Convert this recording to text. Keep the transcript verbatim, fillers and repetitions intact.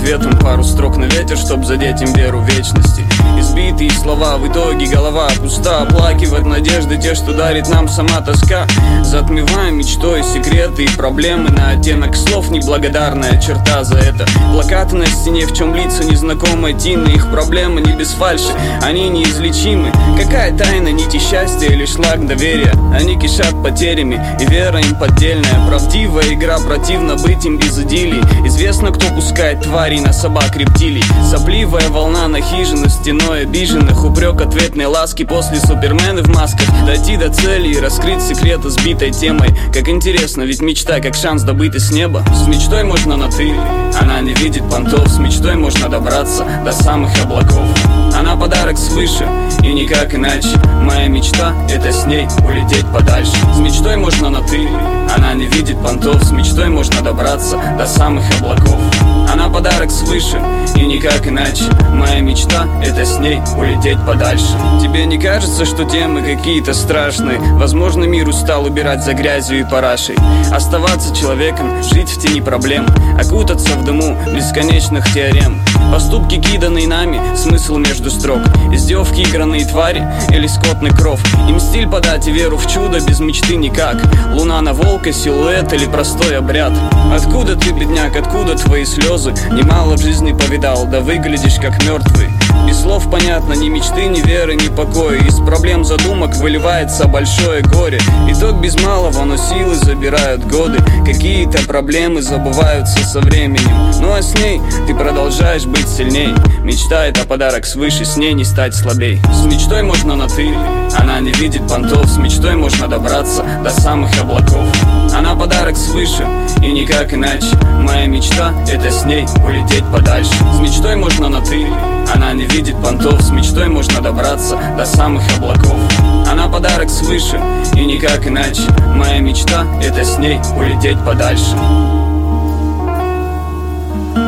ответом пару строк на ветер, чтоб задеть им веру вечности. Избитые слова, в итоге голова пуста. Оплакивать надежды те, что дарит нам сама тоска. Затмеваем мечтой секреты и проблемы. На оттенок слов неблагодарная черта за это. Плакаты на стене, в чем лица незнакомой Тины. Их проблемы не без фальши, они неизлечимы. Какая тайна нити счастья или шлак доверия? Они кишат потерями, и вера им поддельная. Правдивая игра, противно быть им без идиллий. Известно, кто пускает тварей на собак рептилий. Сопливая волна на хижину стеной обиженных. Упрек ответной ласки после супермены в масках. Дойти до цели и раскрыть секреты сбитой темой. Как интересно, ведь мечта как шанс добытый с неба. С мечтой можно на ты, она не видит понтов. С мечтой можно добраться до самых облаков. Она подарок свыше, и никак иначе. Моя мечта — это с ней улететь подальше. С мечтой можно на ты, она не видит понтов. С мечтой можно добраться до самых облаков. Она подарок свыше, и никак иначе. Моя мечта — это с ней улететь подальше. Тебе не кажется, что темы какие-то страшные? Возможно, мир устал убирать за грязью и парашей. Оставаться человеком, жить в тени проблем, окутаться в дыму бесконечных теорем. Поступки, киданные нами, смысл между строк. Издевки, игранные твари или скотный кров. Им стиль подать и веру в чудо, без мечты никак. Луна на волка, силуэт или простой обряд. Откуда ты, бедняк, откуда твои слезы? Немало в жизни повидал, да выглядишь как мертвый. Без слов понятно, ни мечты, ни веры, ни покоя. Из проблем задумок выливается большое горе. Итог без малого, но силы забирают годы. Какие-то проблемы забываются со временем. Ну а с ней ты продолжаешь быть сильней. Мечта — это подарок свыше, с ней не стать слабей. С мечтой можно на ты, она не видит понтов. С мечтой можно добраться до самых облаков. Она подарок свыше, и никак иначе. Моя мечта — это с ней улететь подальше. С мечтой можно на ты, она не видит понтов. С мечтой можно добраться до самых облаков. Она подарок свыше, и никак иначе. Моя мечта — это с ней улететь подальше.